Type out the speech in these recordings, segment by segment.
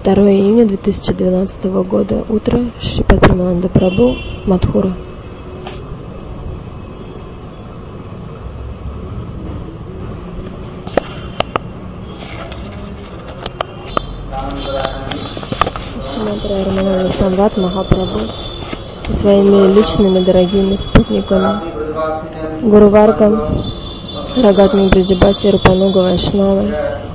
2 июня 2012 года. Утро. Шрипад Премананда Прабху, Мадхура. Шримати Рамананда Самват Махапрабху со своими личными дорогими спутниками Гуру Варгом, Рагатми Бриджабаси, Рупануга Вайшнавой.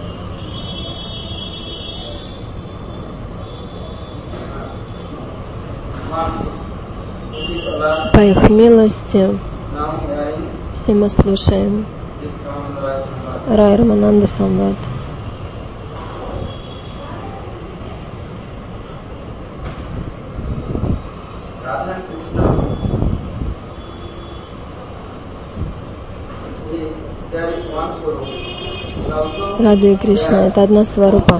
По их милости все мы слушаем Рай Рамананда Самват. Рада и Кришна — это одна сварупа.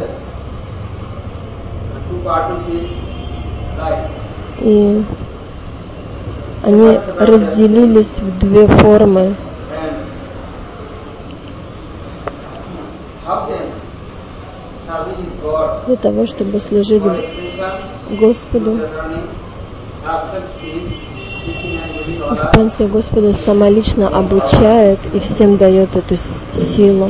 И они разделились в две формы. Для того, чтобы служить Господу. Экспансия Господа самолично обучает и всем дает эту силу.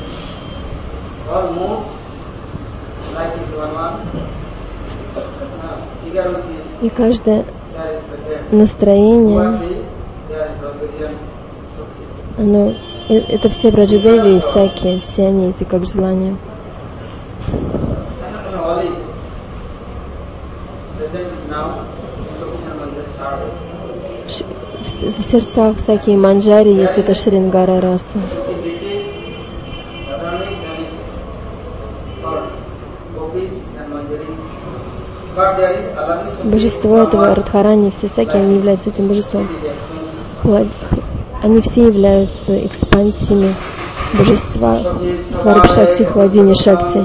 И каждое настроение, это все Браджадеви и Саки, все они эти как желания. В сердцах Саки и Манджари есть это Шрингара раса. Божество этого Радхарани, все Саки, они являются этим божеством. Они все являются экспансиями божества Сваруб Шакти, Хладини Шакти.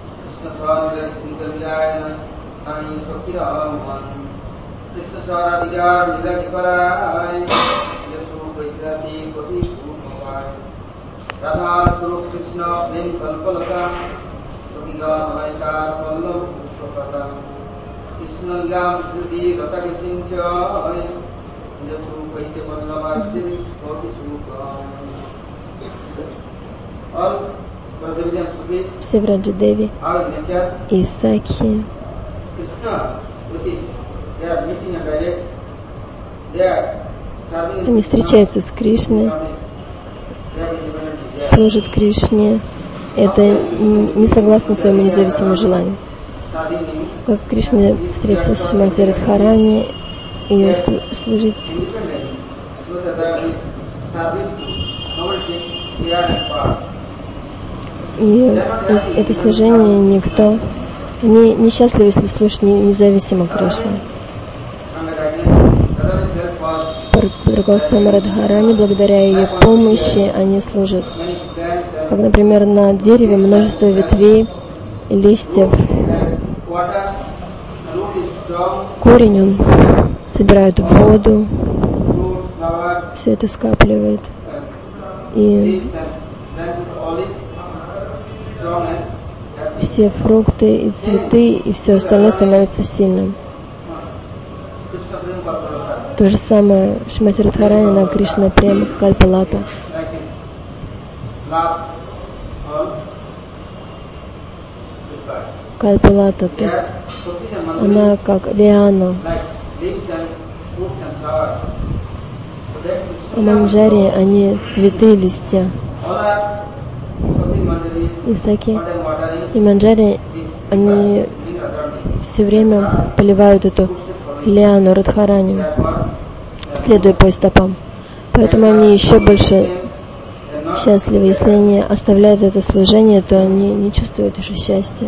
Все Враджадеви и Сакхи, они встречаются с Кришной, служат Кришне. Это не согласно своему независимому желанию. Как Кришна встретился с Шримати Радхарани и служить. И это служение никто. Они несчастливы, если служат независимо Кришне. Под руководством Радхарани, благодаря ее помощи, они служат. Как, например, на дереве множество ветвей, листьев. Корень, он собирает воду, все это скапливает. И все фрукты и цветы, и все остальное становится сильным. То же самое Шримати Радхарани на Кришна Према Кальпалата. Кальпалата, то есть она как лиана. А манджари, они цветы, листья. И Саки и Манджари, они все время поливают эту лиану Радхарани, следуя по стопам. Поэтому они еще больше счастливы. Если они оставляют это служение, то они не чувствуют еще счастья.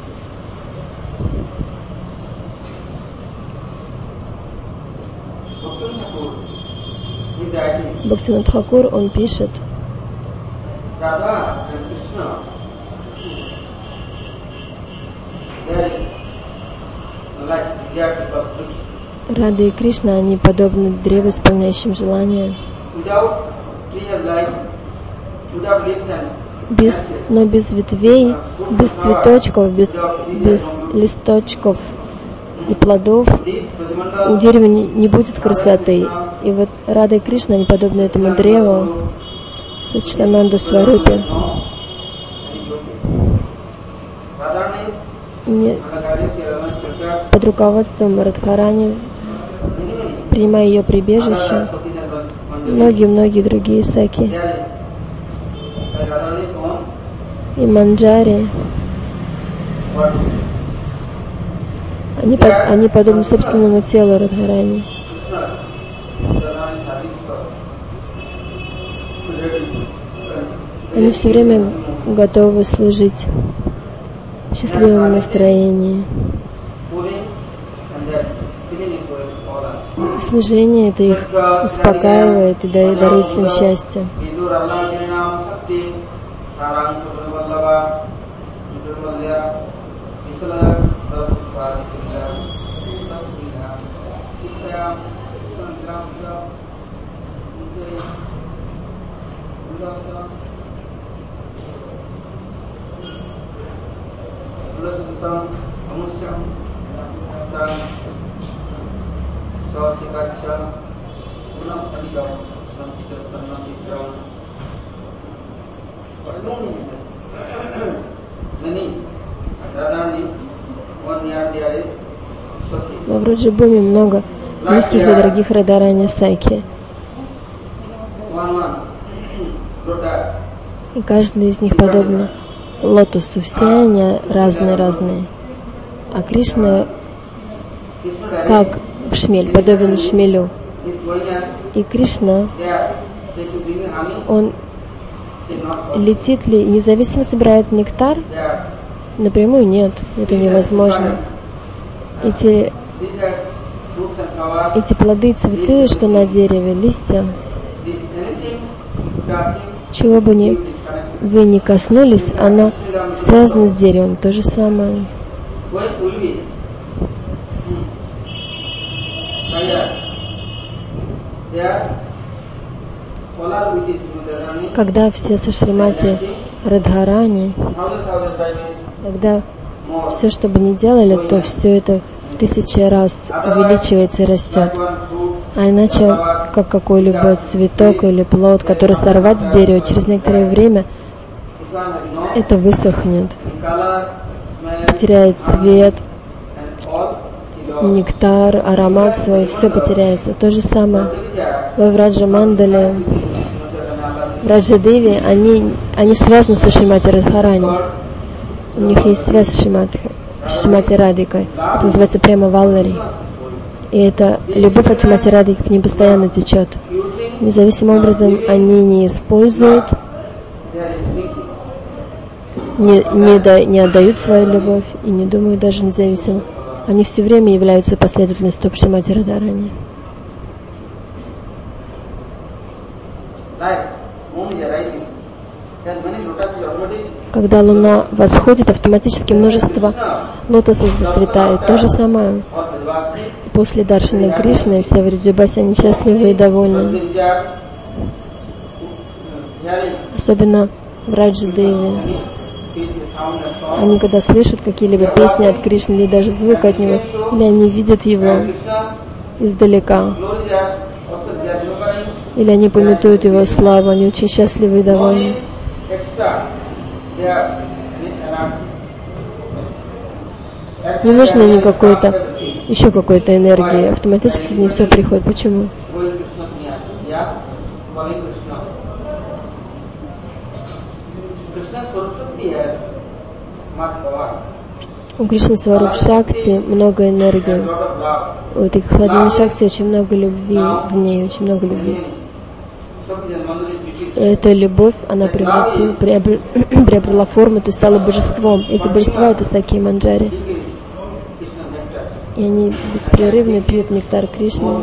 Бхактивинод Тхакур, он пишет: Рада и Кришна, они подобны древу, исполняющим желания. но без ветвей, без цветочков, без листочков и плодов у дерева не будет красоты. И вот Рада и Кришна, они подобны этому древу Саччитананда Сварупе. Под руководством Радхарани, принимая ее прибежище, многие другие саки и манджари, они подобны собственному телу Радхарани. Они все время готовы служить в счастливом настроении. Служение это их успокаивает и дарует всем счастье. Во Враджабхуми много близких и дорогих Радарани Саки. И каждый из них подобно лотосу. Все они разные. А Кришна как шмель, подобен шмелю. И Кришна, он летит ли, независимо собирает нектар? Напрямую нет, это невозможно. Эти плоды и цветы, что на дереве, листья, чего бы вы ни коснулись, оно связано с деревом. То же самое. Когда все со Шримати Радхарани, когда все, что бы ни делали, то все это в 1000 раз увеличивается и растет. А иначе, как какой-либо цветок или плод, который сорвать с дерева, через некоторое время это высохнет, потеряет цвет, нектар, аромат свой, все потеряется. То же самое во Враджа-мандале, Враджа-деви, они связаны со Шримати Радхарани. У них есть связь с Шримати Радикой. Это называется према Валлари. И эта любовь от Шримати Радики к ним постоянно течет. Независимым образом они не используют, не отдают свою любовь и не думают даже независимо. Они все время являются последовательной стоп Шримати Радхарани. Когда луна восходит, автоматически множество лотосов зацветает. То же самое. После даршана Кришны все в Вриджабасе они счастливы и довольны. Особенно в Раджа-деви. Они когда слышат какие-либо песни от Кришны, или даже звук от него, или они видят его издалека, или они памятуют его славу, они очень счастливы и довольны. Не нужно им еще какой-то энергии, автоматически к ним все приходит. Почему? У Кришны Сваруб Шакти много энергии. У этой Хладини Шакти очень много любви в ней, очень много любви. И эта любовь, она приобрела форму, то есть стала божеством. Эти божества — это Саки и Манджари. И они беспрерывно пьют нектар Кришны.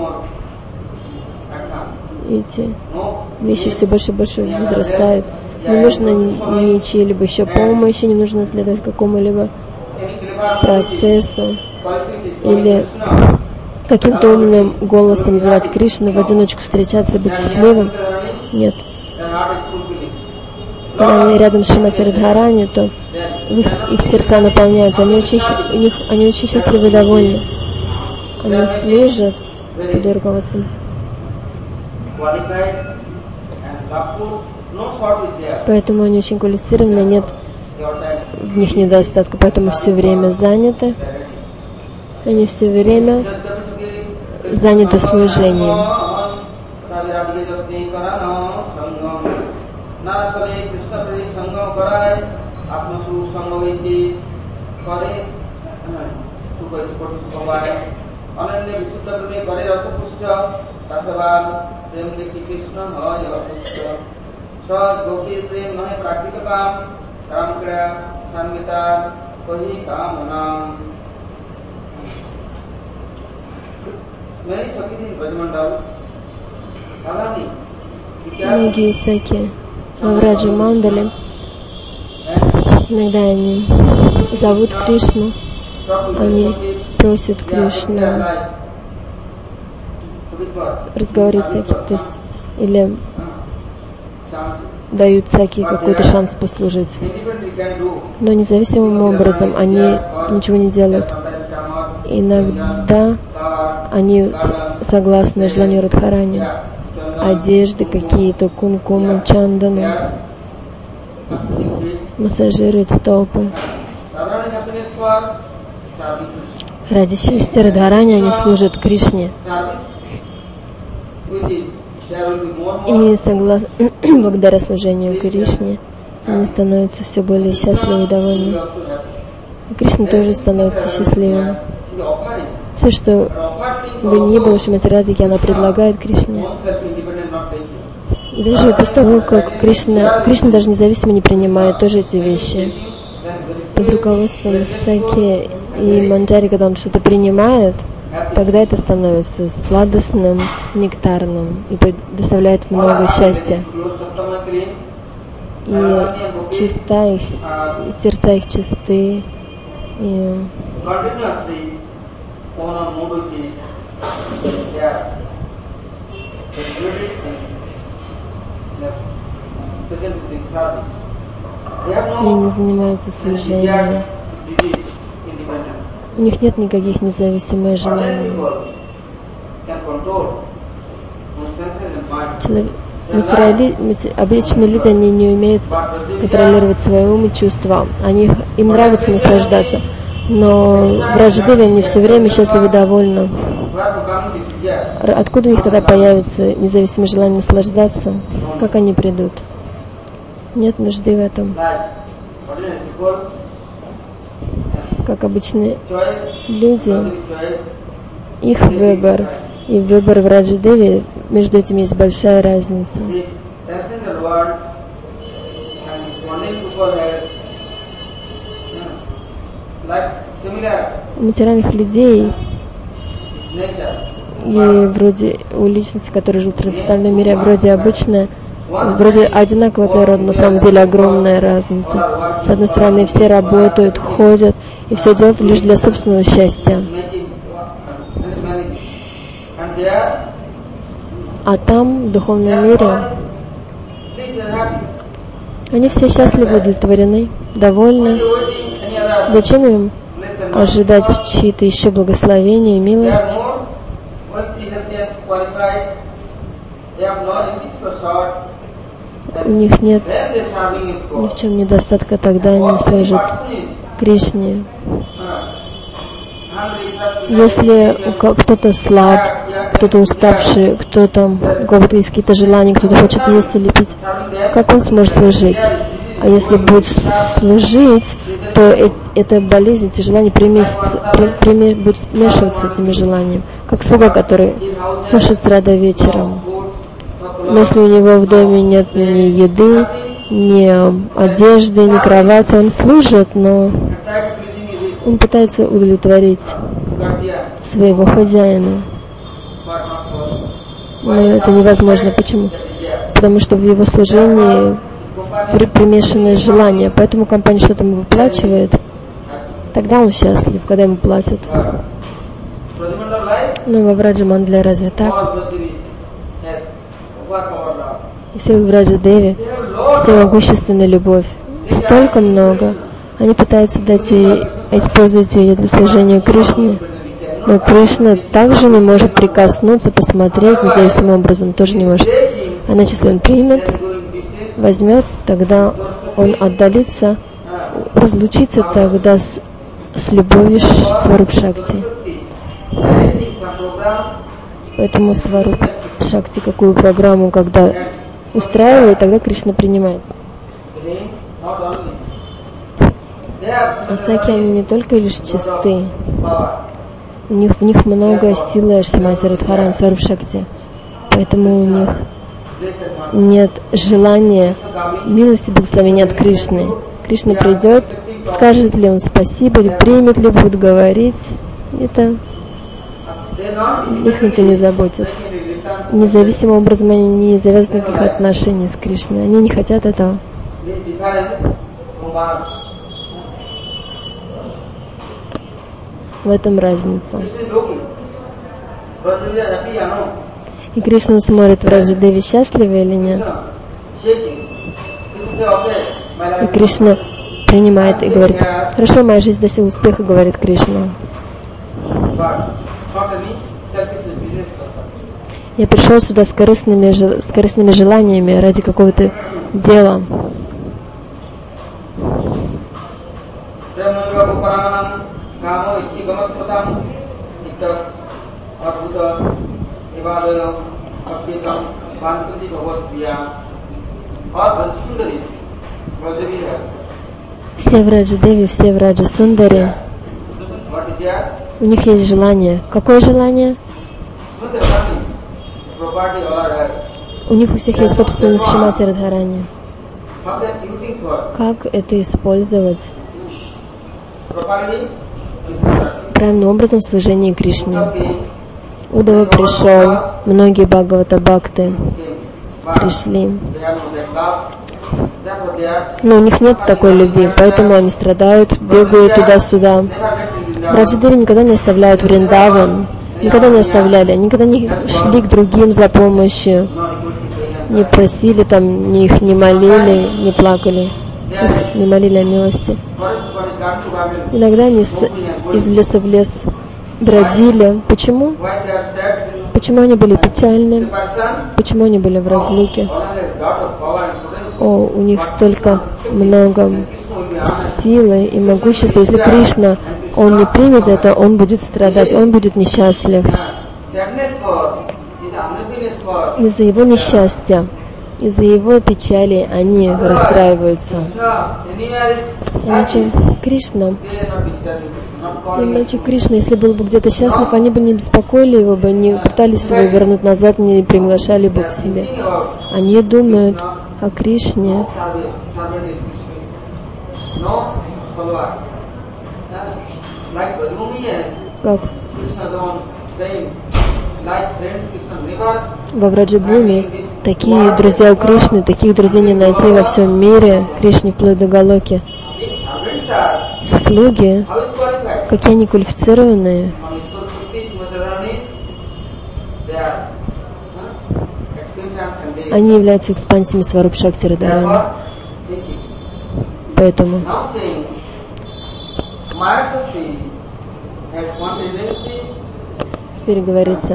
И эти вещи все больше и больше возрастают. Не нужно ни чьей-либо еще помощи, не нужно следовать какому-либо процессу или каким-то умным голосом звать Кришну, в одиночку встречаться, быть счастливым. Нет. когда они рядом с Шримати Радхарани, то их сердца наполняются, они очень счастливы и довольны. Они служат под руководством. Поэтому они очень квалифицированы, нет в них недостатка, поэтому все время заняты. Они все время заняты служением. Многие саки в Враджа Мандале, иногда они зовут Кришну, они просят Кришну разговаривать с саки, то есть или дают саки какой-то шанс послужить. Но независимым образом они ничего не делают. Иногда они согласны желанию Радхарани. Одежды какие-то, кункуму, чандану, массажируют стопы. Ради счастья Радхарани они служат Кришне. И благодаря служению Кришне они становятся все более счастливы и довольны. И Кришна тоже становится счастливым. Все, что бы ни было в Шримати Радхике, она предлагает Кришне. И даже после того, как Кришна даже независимо не принимает тоже эти вещи. Под руководством Саки и Манджари, когда он что-то принимает, тогда это становится сладостным, нектарным и предоставляет много счастья. И чиста их, сердца их чисты. И не занимаются служением. У них нет никаких независимых желаний. Обычные люди, они не умеют контролировать свой ум и чувства. Им нравится наслаждаться. Но в Раджадеве они все время счастливы и довольны. Откуда у них тогда появится независимое желание наслаждаться? Как они придут? Нет нужды в этом. Как обычные люди, их выбор и выбор в Раджадеве, между этим есть большая разница. У материальных людей и вроде у личности, которые живут в трансцендентальном мире, вроде обычно, вроде одинаковая природа, на самом деле огромная разница. С одной стороны, все работают, ходят и все делают лишь для собственного счастья. А там, в духовном мире, они все счастливы, удовлетворены, довольны. Зачем им ожидать чьи-то еще благословения и милость? У них нет ни в чем недостатка, тогда они служат Кришне. Если кто-то слаб, кто-то уставший, кто-то, у кого-то есть какие-то желания, кто-то хочет есть или пить, как он сможет служить? А если будет служить, то эта болезнь, эти желания будут смешиваться с этими желаниями. Как слуга, который слушает с утра до вечера. Но если у него в доме нет ни еды, ни одежды, ни кровати, он служит, но он пытается удовлетворить своего хозяина. Но это невозможно. Почему? Потому что в его служении примешанное желание. Поэтому компания что-то ему выплачивает, тогда он счастлив, когда ему платят. Но во Враджа Мандале разве так? И все в Враджадеве, всемогущественная любовь. Столько много. Они пытаются дать ей, использовать ее для служения Кришне. Но Кришна также не может прикоснуться, посмотреть независимым образом, тоже не может. Иначе, если он примет, возьмет, тогда он отдалится, разлучится тогда с любовью Сваруб Шакти. Поэтому Сваруб Шакти какую программу, когда устраивает, тогда Кришна принимает. Асаки, они не только лишь чисты, в них много силы Шримати Радхарани, Сваруб Шакти. Поэтому у них нет желания милости, благословения от Кришны. Кришна придет, скажет ли он спасибо, или примет ли, будет говорить. Их это не заботит. Независимым образом они не завязаны никаких отношений с Кришной. Они не хотят этого. В этом разница. И Кришна смотрит, Враджа Деви счастлива или нет. И Кришна принимает и говорит: хорошо, моя жизнь достигла успеха, говорит Кришна. Я пришел сюда с корыстными желаниями ради какого-то дела. Все Враджа Деви, все Враджа Сундари, у них есть желание. Какое желание? У них у всех есть собственность Шримати Радхарани. Как это использовать? Правильным образом в служении Кришне. Удава пришел, многие Бхагавата Бхакты пришли. Но у них нет такой любви, поэтому они страдают, бегают туда-сюда. Враджа Деви никогда не оставляют Вриндаван, никогда не оставляли, никогда не шли к другим за помощью, не просили там, их не молили, не плакали, их не молили о милости. Иногда они из леса в лес бродили. Почему? Почему они были печальны? Почему они были в разлуке? О, у них столько много силы и могущества. Если Кришна, он не примет это, он будет страдать, он будет несчастлив. Из-за его несчастья, из-за его печали они расстраиваются. Иначе Кришна, если был бы где-то счастлив, они бы не беспокоили его, бы не пытались его вернуть назад, не приглашали бы к себе. Они думают о Кришне. Как? Во Враджабхуми такие друзья у Кришны, таких друзей не найти во всем мире, Кришне вплоть до Галоки. Слуги, какие они квалифицированные. Они являются экспансиями Сваруб Шакти Радхарани. Поэтому теперь говорится,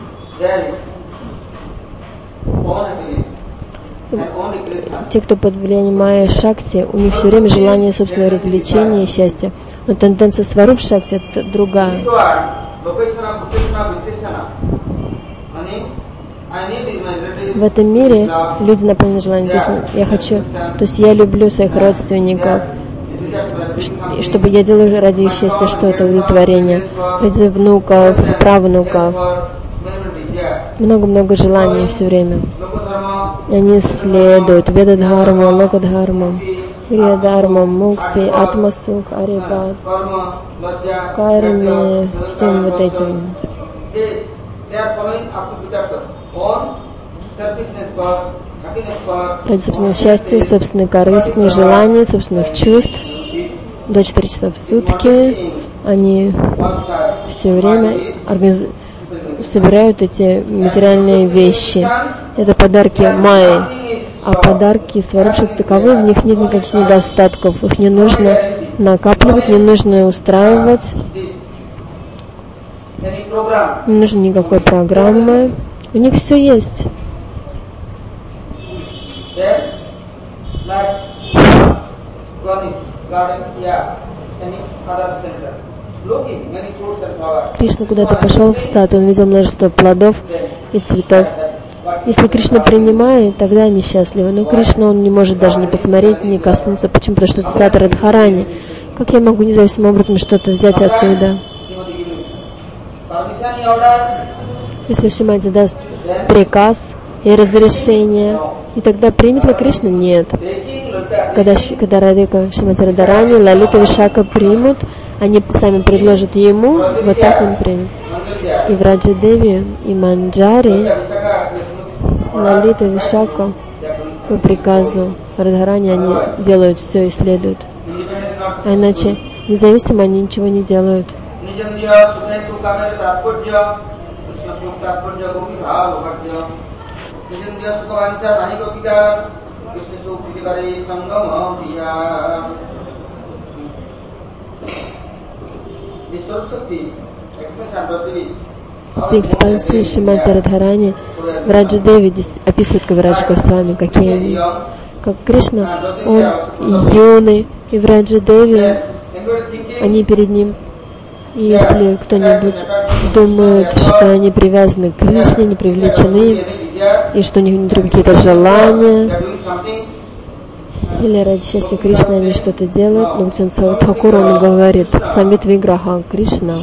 те, кто под влиянием Майя Шакти, у них все время желание собственного развлечения и счастья. Но тенденция Сваруб Шакти — это другая. В этом мире люди наполнены желанием. То есть я люблю своих родственников, и чтобы я делал ради их счастья что-то, удовлетворение, ради внуков, правнуков. Много-много желаний все время. Они следуют Веда-дхарму, Лока-дхарму, Грия-дхарму, Мукти, Атмасух, Арибад, Карме, всем вот этим. Ради собственного счастья, собственной корыстных желаний, собственных чувств. До 4 часов в сутки они все время собирают эти материальные вещи. Это подарки Майи. А подарки сварупших таковы, в них нет никаких недостатков. Их не нужно накапливать, не нужно устраивать, не нужно никакой программы. У них все есть. Кришна куда-то пошел в сад, он видел множество плодов и цветов. Если Кришна принимает, тогда они счастливы. Но Кришна, он не может даже не посмотреть, не коснуться. Почему? Потому что это сад Радхарани. Как я могу независимым образом что-то взять оттуда? Если Шримати даст приказ и разрешение, и тогда примет ли Кришна? Нет. Когда Радхика, Шримати Радхарани, Лалита, Вишака примут, они сами предложат ему, вот так он примет. И в Раджадеви, и Манджари, Лалита, Вишака, по приказу Радхарани, они делают все и следуют. А иначе, независимо, они ничего не делают. Все экспансии Шримати Радхарани в Раджадеве описывают Кавираджа Госвами, какие они. Как Кришна, он юный, и в Раджадеве они перед ним. И если кто-нибудь думает, что они привязаны к Кришне, не привлечены, и что у них внутри какие-то желания, или ради счастья Кришны они что-то делают, но Бхактивинода Тхакур, он говорит, Самвит Виграха Кришна,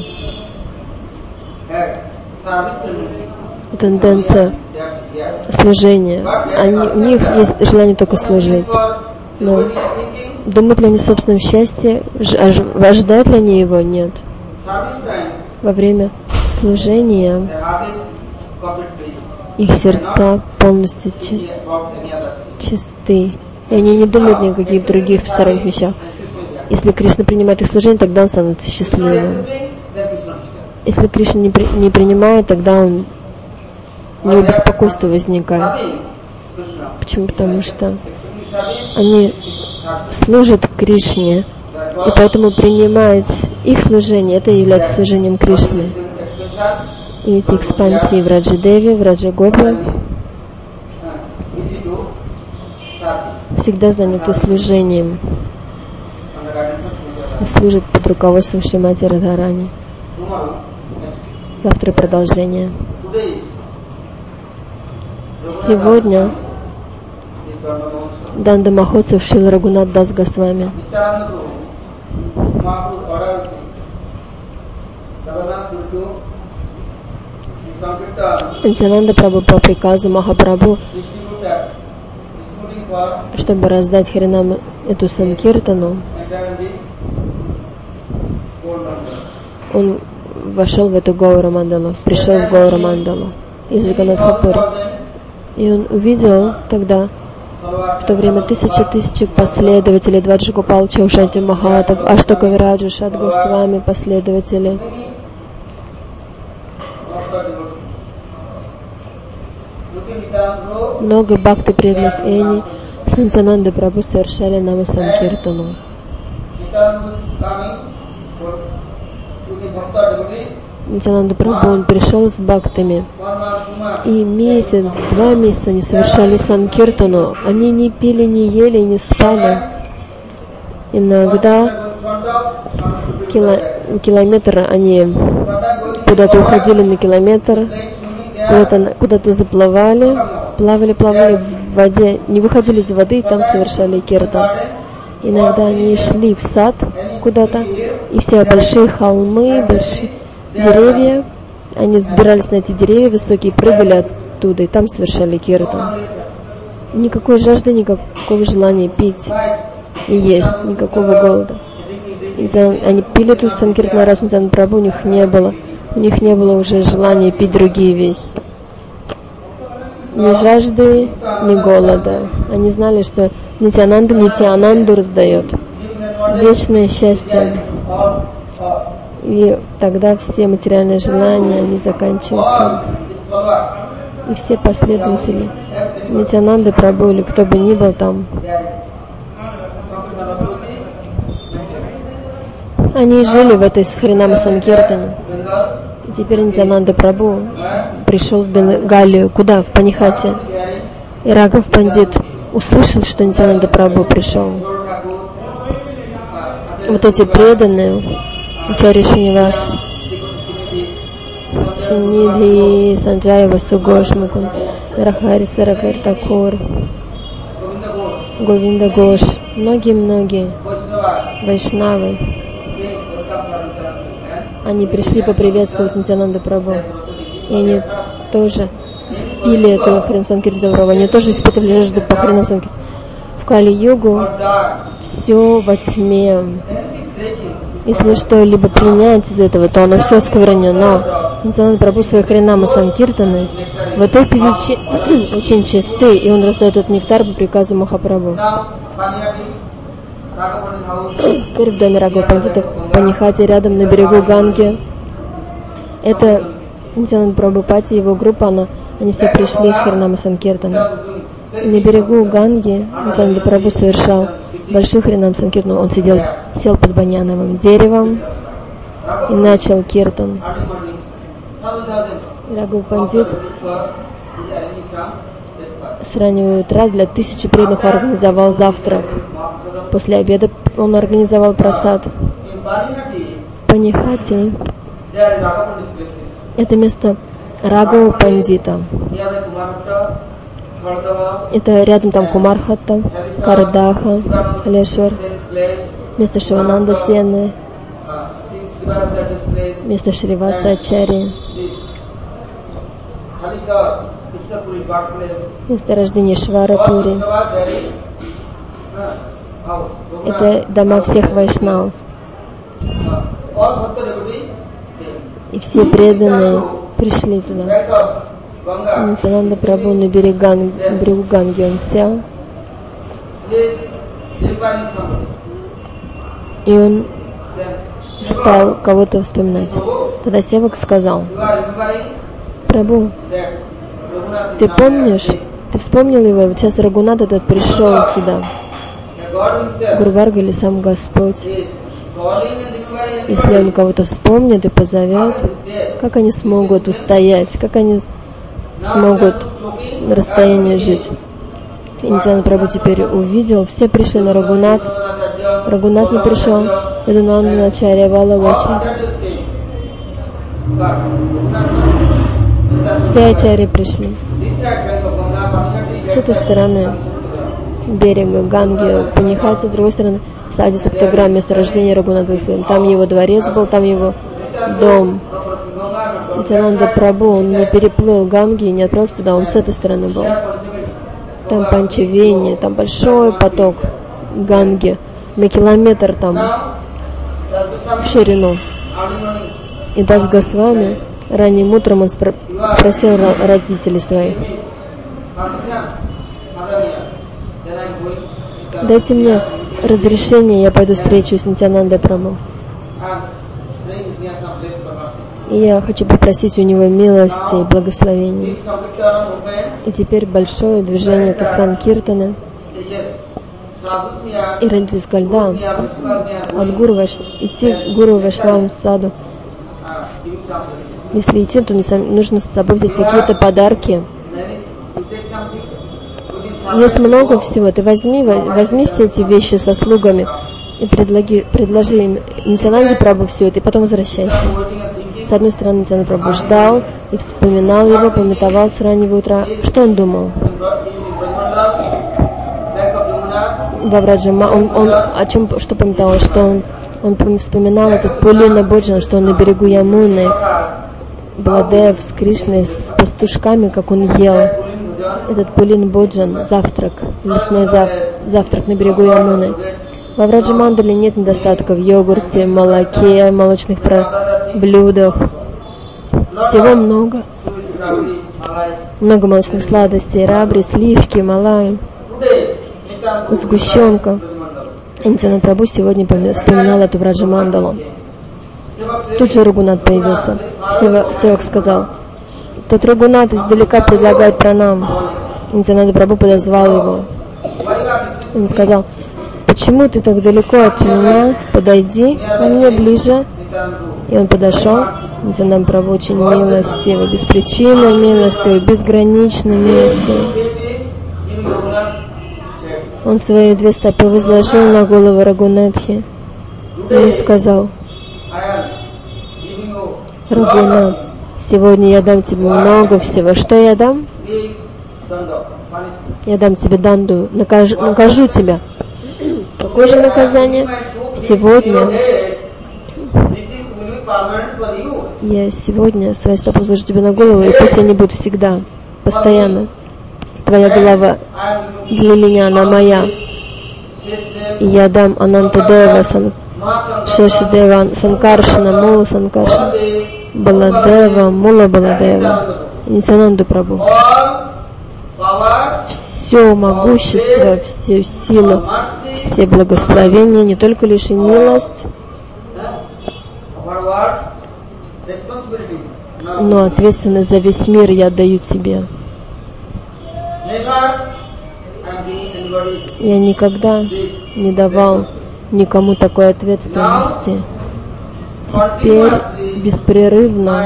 тенденция служения. У них есть желание только служить. Но думают ли они о собственном счастье? Ожидают ли они его? Нет. Во время служения их сердца полностью чисты. И они не думают ни о каких других посторонних вещах. Если Кришна принимает их служение, тогда он становится счастливым. Если Кришна не принимает, тогда у него беспокойство возникает. Почему? Потому что они служат Кришне, и поэтому принимать их служение, это является служением Кришны. И эти экспансии в Раджадеве, в Раджагопе всегда заняты служением и служат под руководством Шримати Радхарани. Завтра продолжение. Сегодня Данда Махотсав Шрила Рагунат Дас Госвами. Нитьянанда Прабху по приказу Махапрабху, чтобы раздать Харинам эту санкиртану, он вошел в эту Гаура Мандалу, пришел в Гаура Мандалу из Джаганнатхапури. И он увидел тогда, в то время тысячи последователей Дваджи Гопал, Чаушанти Махатаб, Аштака Вираджа, Шад Госвами, последователи. Много бхакти преданных, и они с Нитьянандой Прабху совершали Нама Санкиртану. Нитьянанда Прабху, он пришел с бхактами, и месяц, 2 месяца они совершали санкиртану. Они не пили, не ели, не спали. Иногда километр они куда-то уходили на километр, куда-то заплывали, плавали в воде, не выходили из воды и там совершали киртан. Иногда они шли в сад куда-то, и все большие холмы, большие деревья, они взбирались на эти деревья высокие, прыгали оттуда, и там совершали киртан. И никакой жажды, никакого желания пить и есть, никакого голода. Они пили тут санкиртан раз Нитьянанда Прабху, у них не было уже желания пить другие вещи. Ни жажды, ни голода. Они знали, что Нитьянанда Нитьянанду раздает. Вечное счастье. И тогда все материальные желания, они заканчиваются. И все последователи Нитьянанда Прабху или кто бы ни был там, они жили в этой Харинама Санкиртане. И теперь Нитьянанда Прабху пришел в Бенгалию. Куда? В Панихати. И Рагав Пандит услышал, что Нитьянанда Прабху пришел. Вот эти преданные, Ачарья Шринивас, Шинидхи, Санджай, Васугош, Мукунд, Рахари, Саракар Такур, Говинда Гош, многие-многие вайшнавы, они пришли поприветствовать Нитьянанду Прабху. И они тоже пили эту Харинам Санкиртан, они тоже испытывали жажду по Харинам Санкиртан. В Кали-югу все во тьме. Если что-либо принять из этого, то оно все осквернено. Нитьянанда Прабху свои Харинама Санкиртаны, вот эти вещи очень чисты, и он раздает этот нектар по приказу Махапрабху. Теперь в доме Рагава Пандита в Панихате, рядом на берегу Ганги. Это Нитьянанда Прабхупати и его группа, они все пришли с Харинама Санкиртана. На берегу Ганги Нитьянанда Прабху совершал большой Харинам Санкиртан. Он сел под баньяновым деревом и начал киртан. Рагав Пандит с раннего утра для 1000 преданных организовал завтрак. После обеда он организовал прасад. В Панихате это место Рагава Пандита. Это рядом там Кумархата, Кардаха, Алешвар, место Шивананда Сены, место Шриваса Ачарьи, место рождения Шварапури. Это дома всех вайшнавов. И все преданные пришли туда. Нитьянанда Прабху на берегу Ганги он сел. И он стал кого-то вспоминать. Тогда севак сказал: Прабху, ты помнишь, ты вспомнил его? Вот сейчас Рагунат этот пришел сюда. Гуру Варга или сам Господь. Если он кого-то вспомнит и позовет, как они смогут устоять, как они смогут на расстоянии жить? Нитьянанда Прабху теперь увидел, все пришли на Рагунат. Рагунат не пришел, Ядунанда Ачарья, Валавачи. Все ачарьи пришли. С этой стороны берега Ганги, Панихати, с другой стороны Сади Саптаграм, место рождения Рагунатха. Там его дворец был, там его дом. Нитьянанда Прабху, он не переплыл Ганги и не отправился туда, он с этой стороны был. Там Панчавени, там большой поток Ганги, на километр там в ширину. И Дас Госвами ранним утром он спросил родителей своих: дайте мне разрешение, я пойду встречусь с Нитьянандой Прабху. И я хочу попросить у него милости и благословения. И теперь большое движение это Санкиртана. И родители сказали: да, от гуру идти к гуру Вайшнавам саду. Если идти, то нужно с собой взять какие-то подарки. Есть много всего. Ты возьми все эти вещи со слугами и предложи им Нитьянанде Прабху все это, и потом возвращайся. С одной стороны, Нитьянанда Прабху ждал и вспоминал его, пометовал с раннего утра. Что он думал? Бавраджама, он о чем, что пометовал? Что он вспоминал этот Пулина Боджан, что он на берегу Ямуны, Бладев с Кришной, с пастушками, как он ел. Этот Пулин Боджан, завтрак, лесной завтрак на берегу Ямуны. Во Враджамандале нет недостатка в йогурте, молоке, молочных блюдах. Всего много. Много молочных сладостей, рабри, сливки, малай, сгущенка. Нитьянанда Прабху сегодня вспоминал эту Враджамандалу. Тут же Рагунат появился. Севак сказал: тот Рагунат издалека предлагает пранам. Нитьянанда Прабху подозвал его. Он сказал: почему ты так далеко от меня? Подойди ко мне ближе. И он подошел. Нитьянанда Прабху очень милостивый, беспричинно милостивый, безгранично милостивый. Он свои 2 стопы возложил на голову Рагунатхи. И он сказал: Рагунат, сегодня я дам тебе много всего. Что я дам? Я дам тебе данду, накажу тебя. Какое же наказание? Сегодня я свои стопы возложу тебе на голову, и пусть они будут всегда, постоянно. Твоя голова для меня, она моя. И я дам Анантадева, Шешидева, Санкаршина, Мула Санкаршина, Баладева, Мула Баладева, Нитьянанду Прабху. Все могущество, всю силу, все благословения, не только лишь и милость, но ответственность за весь мир я отдаю тебе. Я никогда не давал никому такой ответственности. Теперь беспрерывно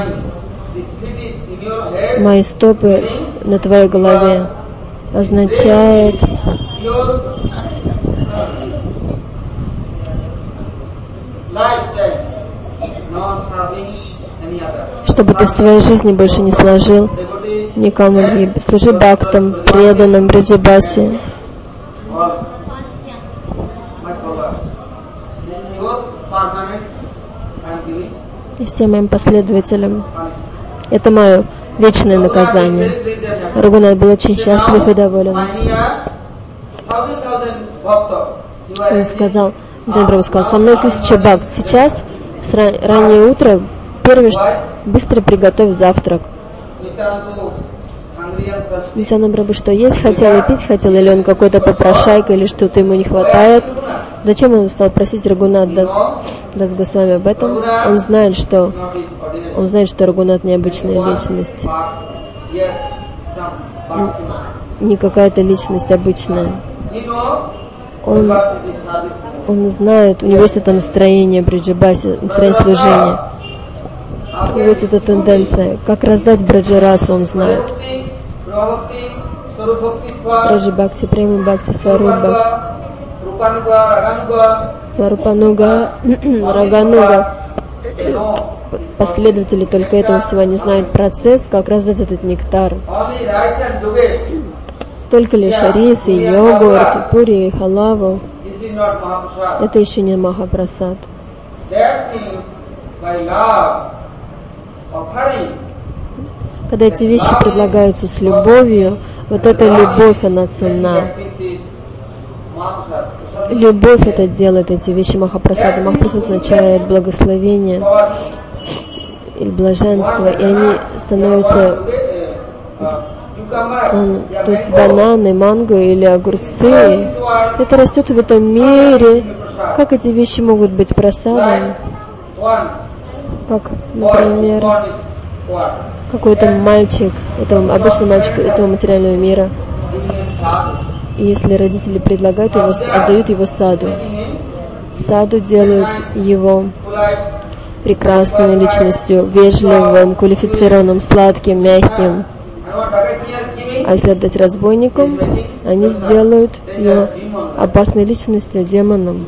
мои стопы на твоей голове означает чтобы ты в своей жизни больше не служил никому другим. Служи бхактам, преданным, бриджабасе. И всем моим последователям. Это мое вечное наказание. Рагунат был очень счастлив и доволен. Он сказал, Джанбрабху сказал: со мной 1000 бхакт. Сейчас, раннее утро, быстро приготовь завтрак. Нитьянанда Прабху что, есть хотел и пить хотел, или он какой-то попрошайка, или что-то ему не хватает? Зачем он стал просить Рагунат Дас Госвами об этом? Он знает, что Рагунат необычная личность. Не какая-то личность обычная. Он знает, у него есть это настроение бриджабаси, настроение служения. У него есть эта тенденция. Как раздать браджарасу, он знает. Браджа Бхакти, Према Бхакти, Сваруп Бхакти, Сварупануга, Рагануга. Последователи только этого всего не знают процесс, как раздать этот нектар. Только лишь рис и йогурт, пури и халаву. Это еще не Махапрасад. Когда эти вещи предлагаются с любовью, вот эта любовь, она ценна. Любовь это делает эти вещи Махапрасада. Махапрасад означает благословение или блаженство, и они становятся, то есть бананы, манго или огурцы, это растет в этом мире. Как эти вещи могут быть прасадом? Как, например, какой-то мальчик, обычный мальчик этого материального мира, и если родители предлагают его, отдают его саду. Саду делают его прекрасной личностью, вежливым, квалифицированным, сладким, мягким. А если отдать разбойникам, они сделают его опасной личностью, демоном.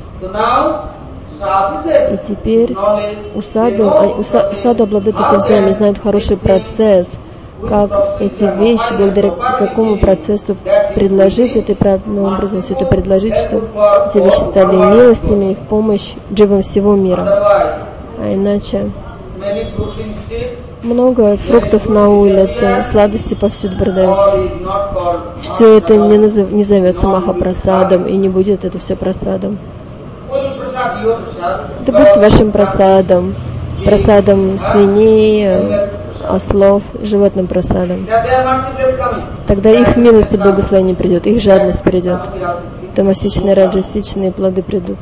И теперь саду обладают этим знанием, знают хороший процесс, как эти вещи, благодаря какому процессу предложить это, правильным образом все это предложить, чтобы эти вещи стали милостями и в помощь дживам всего мира. А иначе много фруктов на улице, сладости повсюду продают. Все это не зовется Махапрасадом, и не будет это все прасадом. Это будет вашим прасадом, прасадом свиней, ослов, животным прасадом. Тогда их милость и благословение придет, их жадность придет. Тамасичные, раджасичные плоды придут.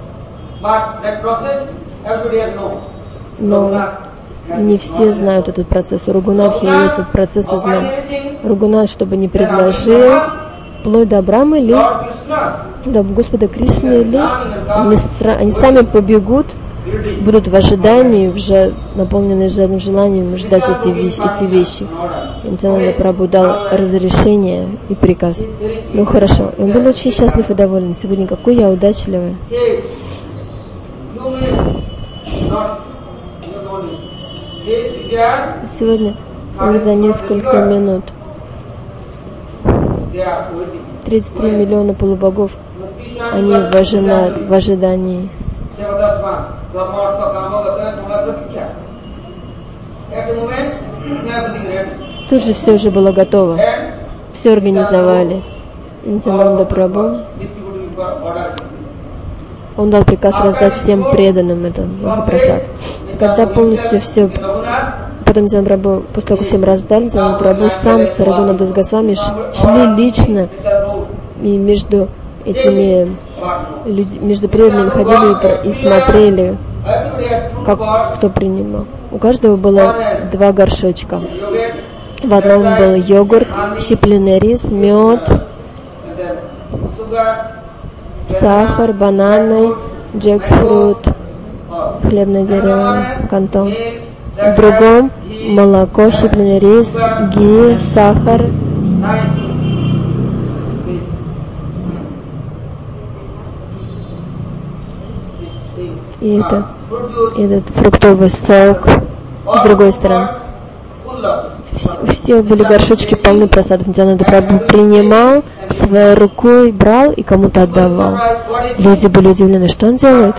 Но не все знают этот процесс. У Рагунатхи есть этот процесс и знают. Рагунат, чтобы не предложил, вплоть до Брамы или до Господа Кришны, или они сами побегут, будут в ожидании, уже наполненные жадным желанием ждать эти вещи. Нитьянанда Прабху дал разрешение и приказ. Ну хорошо, он был очень счастлив и доволен. Сегодня какой я удачливый. Сегодня за несколько минут 33 миллиона полубогов, они в ожидании. Тут же все уже было готово, все организовали. Нитьянанда Прабху, он дал приказ раздать всем преданным это Махапрасад. Когда полностью все, потом Нитьянанда Прабху, после того, как всем раздали, Нитьянанда Прабху сам с Рагунатдас Госвами шли лично, и между этими между преданными ходили и смотрели, как кто принимал. У каждого было 2 горшочка. В одном был йогурт, щипленый рис, мед, сахар, бананы, джекфрут, хлебное дерево, кантон. В другом молоко, щипленый рис, ги, сахар. И этот фруктовый сок с другой стороны. Все были горшочки полны просадов. Нитьянанда Прабху принимал, своей рукой брал и кому-то отдавал. Люди были удивлены, что он делает.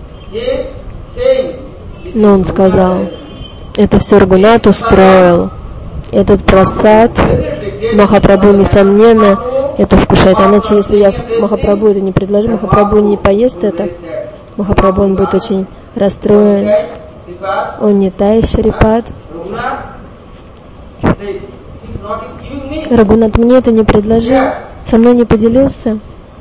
Но он сказал, это все Рагунат устроил. Этот просад Махапрабху, несомненно, это вкушает. Иначе, если я Махапрабху это не предложу, Махапрабху не поест это. Махапрабху, он будет очень расстроен. Он не Тай Шрипад. Рагунат мне это не предложил, со мной не поделился.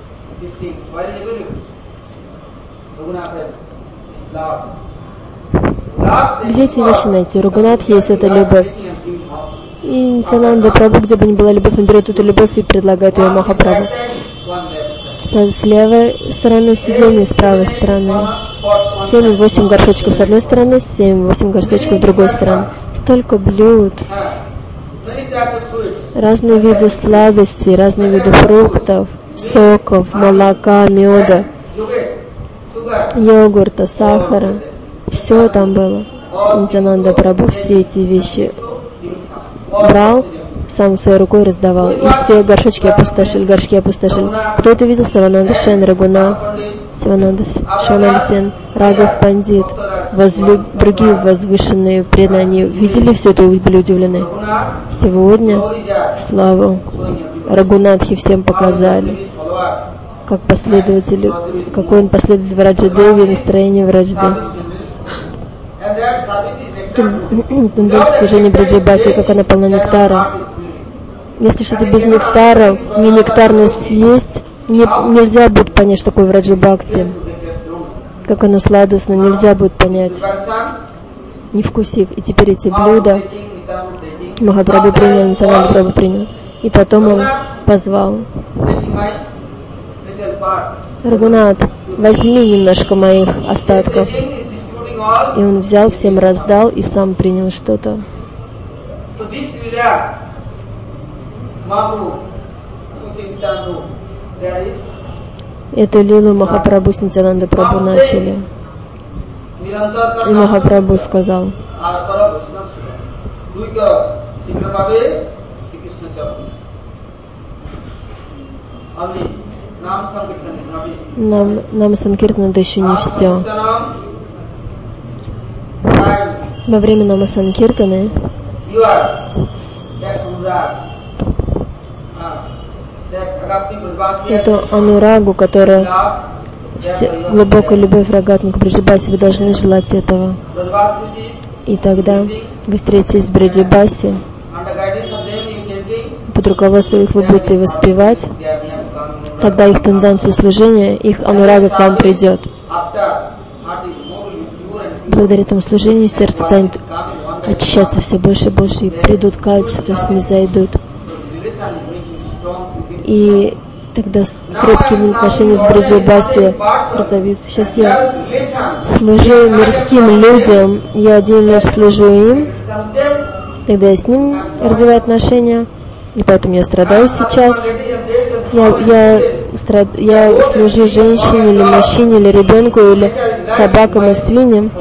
Где эти вещи найти? Рагунат есть, это любовь. И Нитьянанда Прабху, где бы ни была любовь, он берет эту любовь и предлагает ее Махапрабху. С левой стороны сиденья, с правой стороны. 7-8 горшочков с одной стороны, 7-8 горшочков с другой стороны. Столько блюд. Разные виды сладостей, разные виды фруктов, соков, молока, меда, йогурта, сахара. Все там было. Нитьянанда Прабху все эти вещи брал, сам своей рукой раздавал. И все горшочки опустошили, горшки опустошили. Кто это видел? Савананда Сен, Рагунат, Шивананда Сен, Рагав Пандит, другие возвышенные преданные, они видели все это и были удивлены. Сегодня славу Рагунатхи всем показали, как последователи, какой он последователь Враджадеви, настроение Враджадеви. Тенденция служения Браджабаси, как она полна нектара. Если что-то без нектара, не нектарно съесть, нельзя будет понять, что такое Враджабхакти. Как оно сладостно, нельзя будет понять, не вкусив. И теперь эти блюда Махапрабху принял, Нитьянанда Прабху принял. И потом он позвал: Рагунат, возьми немножко моих остатков. И он взял, всем раздал и сам принял что-то. Эту лилу Махапрабху с Нитьянанда Прабху начали. И Махапрабху сказал: нам Санкиртана это еще не все. Во время Нама Санкиртаны эту анурагу, которая глубокая любовь Рагатника Браджабаси, вы должны желать этого. И тогда вы встретитесь с Браджабаси, под руководством их вы будете воспевать, тогда их тенденция служения, их анурага к вам придет. Благодаря этому служению сердце станет очищаться все больше и больше, и придут качества, снизойдут. и тогда крепкие взаимоотношения с Бриджабаси разовьются. Сейчас я служу мирским людям, я один ночь служу им, тогда я с ним развиваю отношения, и поэтому я страдаю сейчас. Я служу женщине или мужчине, или ребенку, или собакам и свиньям.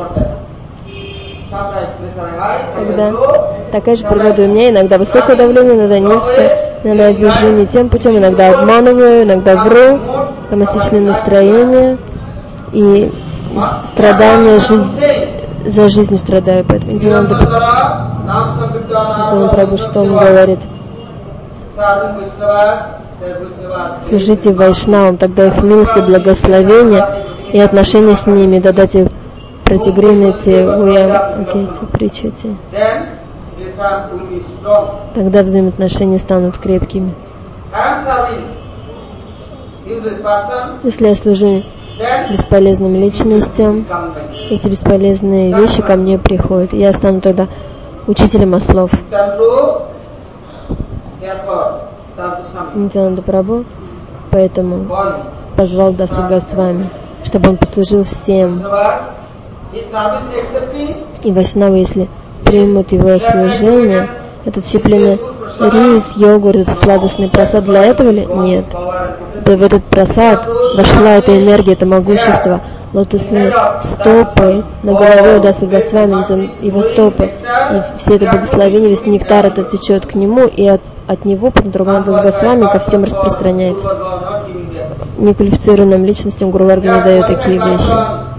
Тогда такая же природа у меня, иногда высокое давление, иногда низкое, иногда я бежу не тем путем, иногда обманываю, иногда вру, томасичное настроение и страдания за жизнью страдаю. Поэтому Нитьянанда Прабху, что он говорит? Служите вайшнавам, тогда их милость и благословение и отношения с ними, дадате протигринете, уямакете, причете. Тогда взаимоотношения станут крепкими. Если я служу бесполезным личностям, эти бесполезные вещи ко мне приходят. Я стану тогда учителем ослов. Нитьянанда Прабху поэтому позвал Даса Госвами, чтобы он послужил всем. И вайшнавы, если примут его служение, этот щепленый рис, йогурт, это сладостный прасад, для этого ли? Нет. Да в этот прасад вошла эта энергия, это могущество, лотосные стопы на голове у Даса Госвами, его стопы, и все это благословение, весь нектар это течет к нему, и от него, потом Рагунатха Госвами ко всем распространяется. Неквалифицированным личностям Гуру Варга не дает такие вещи.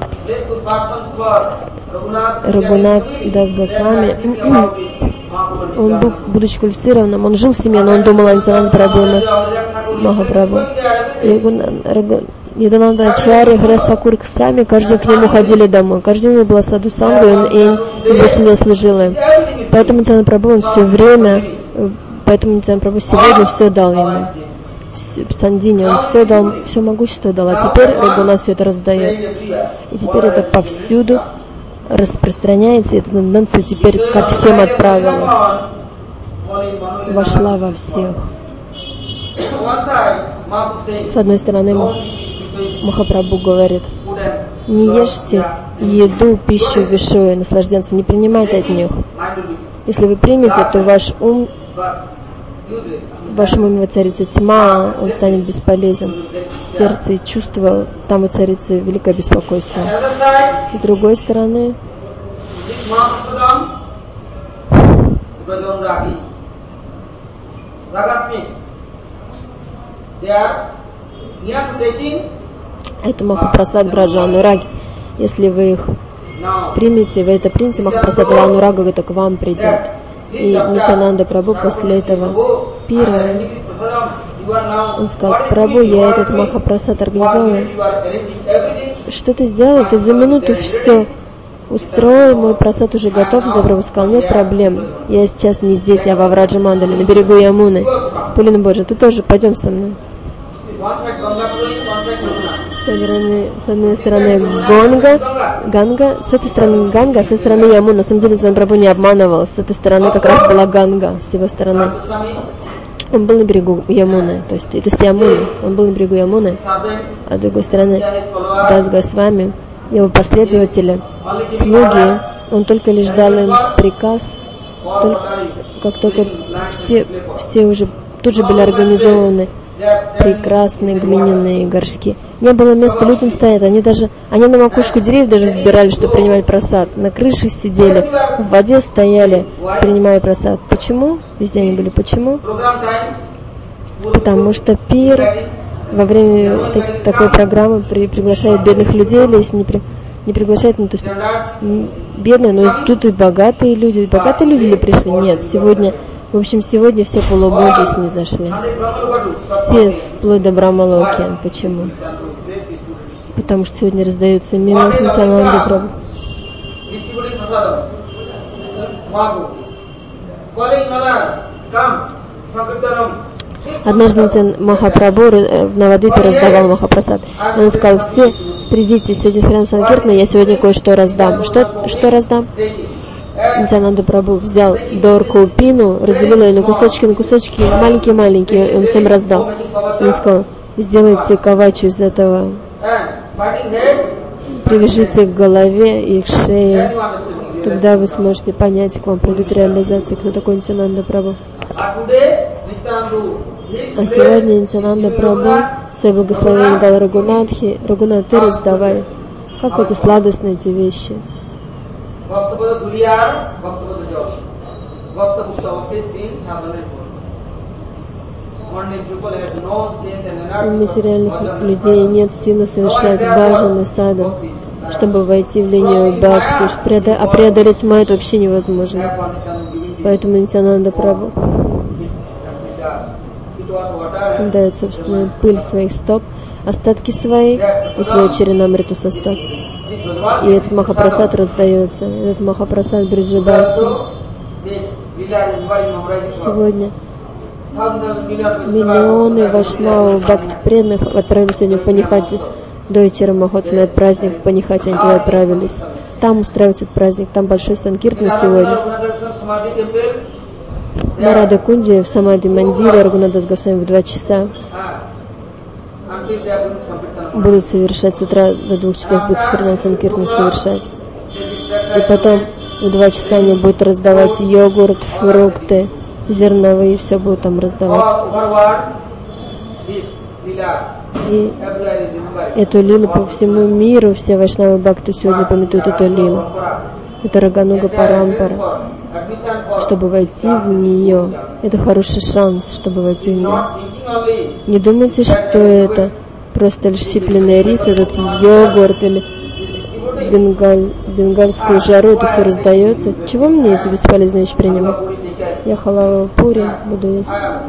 Рагунат Дас Госвами, он, будучи квалифицированным, он жил в семье, но он думал о Нитьянанде Прабху Махапрабху. Ядунанда Ачарья, Хрес Хакур сами каждый день к нему ходили домой. Каждый день у него была саду санга, и его семья служила им. Поэтому Нитьянанда Прабху он все время, поэтому Нитьянанда Прабху сегодня все дал ему. В Сандине он все дал, все могущество дал, а теперь Рагунат все это раздает. И теперь это повсюду распространяется, и эта тенденция теперь ко всем отправилась, вошла во всех. С одной стороны, Махапрабху говорит: не ешьте еду, пищу вишуя, наслажденцев, не принимайте от них. Если вы примете, то ваш ум, в вашем уме воцарится тьма, он станет бесполезен. В сердце и чувства там воцарится великое беспокойство. С другой стороны, это Махапрасад Браджа Анураги. Если вы их примете, вы это примете, Махапрасад Анурага, это к вам придет. И Нитьянанда Прабху после этого пира, он сказал: Прабху, я этот Махапрасад организовал. Что ты сделал? Ты за минуту все устроил, мой прасад уже готов. Прабху сказал: нет проблем. Я сейчас не здесь, я во Враджамандале, на берегу Ямуны. Пулина Божия, ты тоже пойдем со мной. С одной стороны Ганга, с этой стороны Ганга, с этой стороны Ямуна. На самом деле Нитьянанда Прабху не обманывал. С этой стороны как раз была Ганга, с его стороны. Он был на берегу Ямуны, то есть Ямуны. Он был на берегу Ямуны, а с другой стороны Дас Госвами, его последователи, слуги, он только лишь дал им приказ, как только все уже тут же были организованы прекрасные глиняные горшки. Не было места людям стоять, они на макушку деревьев даже взбирали, чтобы принимать прасад. На крыше сидели, в воде стояли, принимая прасад. Почему? Везде они были. Почему? Потому что пир во время такой программы приглашает бедных людей, или если не приглашает, то есть бедные, но тут и богатые люди. Богатые люди ли пришли? Нет, сегодня все полубоги снизошли. Все, вплоть до Брахмалоки. Почему? Потому что сегодня раздаются милость Нитьянанды Прабху. Однажды Махапрабху в Навадвипе раздавал Махапрасад. Он сказал: все, придите сегодня в храм Санкиртана, я сегодня кое-что раздам. Что раздам? Нитьянанда Прабху взял Дорку Пину, разделил ее на кусочки, маленькие-маленькие, и он всем раздал. Он сказал: сделайте кавачу из этого, привяжите к голове и к шее, тогда вы сможете понять, к вам придут реализации, кто такой Нитьянанда Прабху. А сегодня Нитьянанда Прабху свое благословение дал Рагунатхе. Рагунат, ты раздавай. Как эти сладостные эти вещи. У материальных людей нет силы совершать баджаны, саду, чтобы войти в линию бхакти, а преодолеть майю это вообще невозможно. Поэтому Нитьянанда Прабху дает собственную пыль своих стоп, остатки свои и свою чаринамриту со стоп. И этот Махапрасад раздается, этот Махапрасад Бриджабаси. Сегодня миллионы вайшнавов, бхакти преданных отправились сегодня в Панихати. До Ичара Махотсу на этот праздник в Панихати они туда отправились. Там устраивается этот праздник, там большой санкиртан сегодня. В Марада Кунде, в Самади Мандире, Рагунадас Госвами в 2 часа будут совершать с утра до 2 часов, будут Харинам Санкиртан совершать. И потом в 2 часа они будут раздавать йогурт, фрукты, зерновые, все будут там раздавать. И эту лилу по всему миру, все вайшнавы бхакты сегодня пометуют эту лилу. Это Рагануга Парампара. Чтобы войти в нее, это хороший шанс, чтобы войти в нее. Не думайте, что это просто лишь щипленный рис, этот йогурт или бенгальскую жару, это все раздается. Чего мне эти бесполезные вещи принимать? Я халава пури буду есть.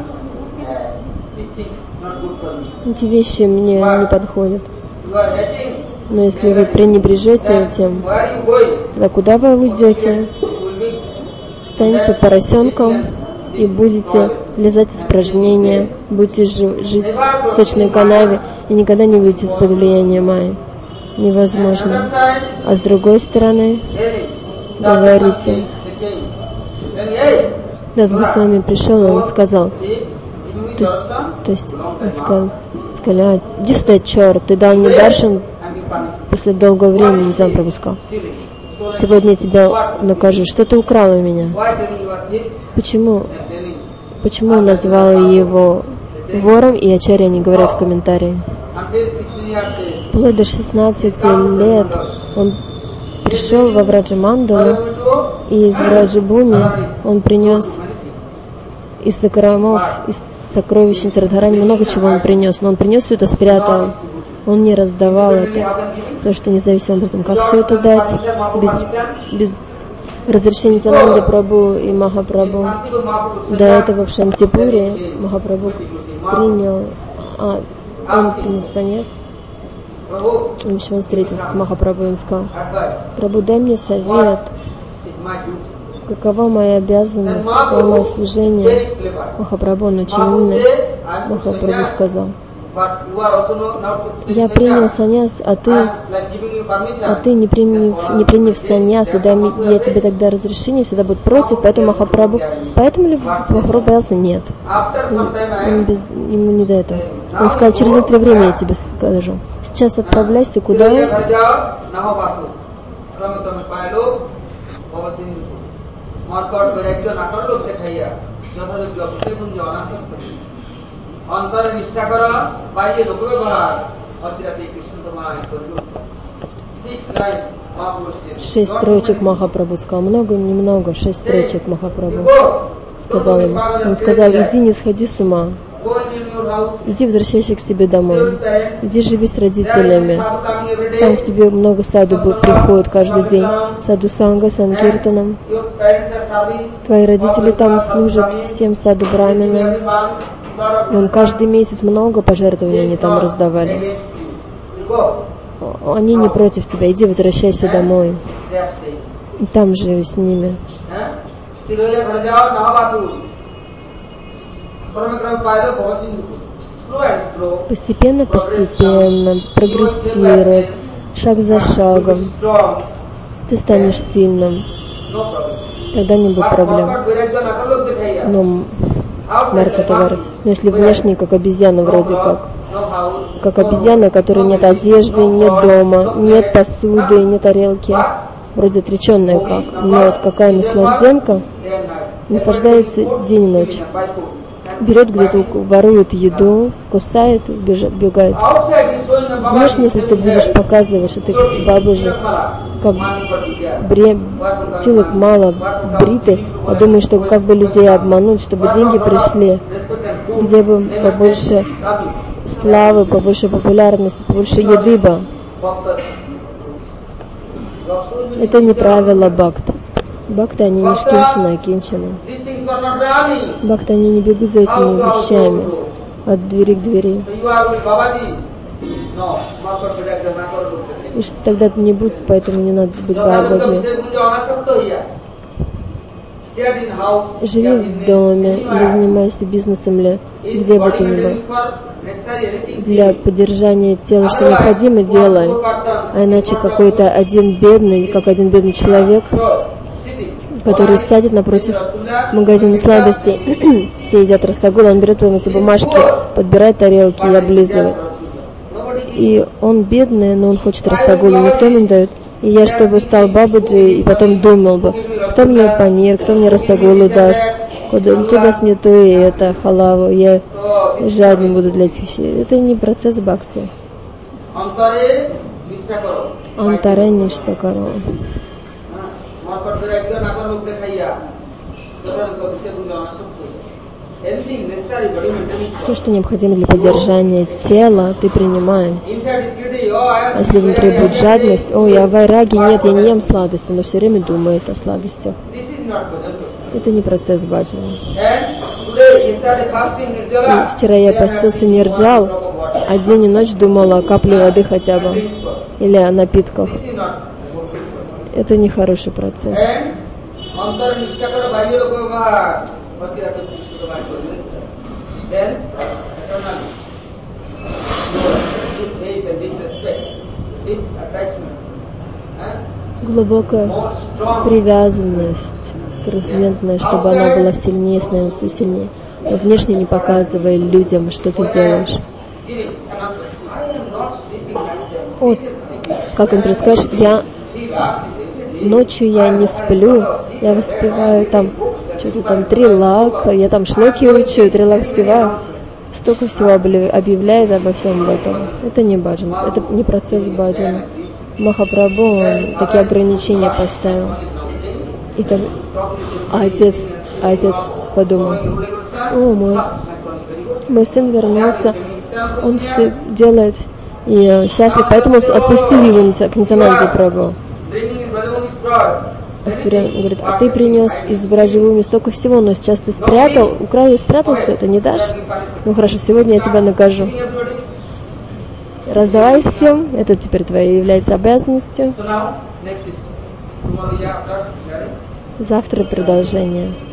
Эти вещи мне не подходят. Но если вы пренебрежете этим, тогда куда вы уйдете? Станете поросенком и будете лизать испражнения, будете жить в сточной канаве и никогда не выйдете из-под влияния майи. Невозможно. А с другой стороны, говорите, Дас Госвами пришел, и он сказал, то есть он сказал, иди сюда, черт, ты дал мне даршан, после долгого времени Нитьянанда Прабху сказал: сегодня я тебя накажу, что ты украл у меня. Почему назвал его вором, и ачарьи не говорят в комментарии. Вплоть до 16 лет он пришел во Враджамандалу, и из Враджабуми он принес из закромов, из сокровищниц Радхарани много чего он принес, но он принес все это, спрятал. Он не раздавал это, потому что независимым образом, как все это дать, без разрешения Нитьянанды Прабху и Махапрабху. До этого в Шантипуре Махапрабху принял, он принял саньяс. Еще он встретился с Махапрабху и он сказал: Прабху, дай мне совет, какова моя обязанность, каково мое служение. Махапрабху, он очень умный. Махапрабху сказал: я принял саньяс, а ты не приняв саньяс, и дай я тебе тогда разрешение, всегда будет против, поэтому Махапрабху боялся? Нет. Ему не до этого. Он сказал: через некоторое время я тебе скажу. Сейчас отправляйся куда? Шесть строчек Махапрабху сказал. Много, немного, 6 строчек Махапрабху сказал ему. Он сказал: иди, не сходи с ума. Иди, возвращайся к себе домой. Иди, живи с родителями. Там к тебе много саду приходит каждый день. Саду Санга, Санкиртанам. Твои родители там служат всем саду браминам. И он каждый месяц много пожертвований они там раздавали. Они не против тебя. Иди, возвращайся домой. И там живи с ними. Постепенно, прогрессирует, шаг за шагом. Ты станешь сильным. тогда не будет проблем. Но наркотовары. Но если внешне, как обезьяна вроде как обезьяна, у которой нет одежды, нет дома, нет посуды, нет тарелки, вроде отреченная как. Но вот какая наслажденка, наслаждается день и ночь. Берет где-то, ворует еду, кусает, бегает. Внешне, если ты будешь показывать, что ты бабужи, как тилок мало, бритый, я думаю, что как бы людей обмануть, чтобы деньги пришли, где бы побольше славы, побольше популярности, побольше еды бы. Это не правило бхакт. Бхакты, они не шкинчины, а кинчины. Бхакты, они не бегут за этими вещами от двери к двери. И тогда это не будет, поэтому не надо быть бабаджи. Живи в доме, или занимайся бизнесом, или где бы ты ни был. Для поддержания тела, что необходимо, делай. А иначе какой-то один бедный человек, который сядет напротив магазина сладостей, все едят расагул, он берет эти бумажки, подбирает тарелки и облизывает. И он бедный, но он хочет расагулу, никто ему не дает. И я, чтобы стал бабуджи, и потом думал бы, кто мне панир, кто мне расагулу даст, кто даст мне то и это, халаву, я жадный буду для этих вещей. Это не процесс бхакти. Антаре ништакаро. Все, что необходимо для поддержания тела, ты принимаешь. А если внутри будет жадность, я вайраги, нет, я не ем сладости, но все время думает о сладостях. Это не процесс баджана. И вчера я постился нирджал, а день и ночь думала о капле воды хотя бы, или о напитках. Это не хороший процесс. Глубокая привязанность, трансцендентная, чтобы она была сильнее, становилась все сильнее. Но внешне не показывай людям, что ты делаешь. Вот, как он скажешь, ночью я не сплю, я воспеваю там что-то там трилак, я там шлоки учу, трилак воспеваю. Столько всего объявляет обо всем этом. Это не баджан, это не процесс баджана. Махапрабху, он такие ограничения поставил. И так отец подумал, мой сын вернулся, он все делает и счастлив, поэтому отпустил его к Нитянанде Прабху. А теперь он говорит, а ты принес из Браджавуми столько всего, но сейчас ты спрятал, украл и спрятал все это, не дашь? Ну хорошо, сегодня я тебя накажу. Раздавай всем, это теперь твоей является обязанностью. Завтра продолжение.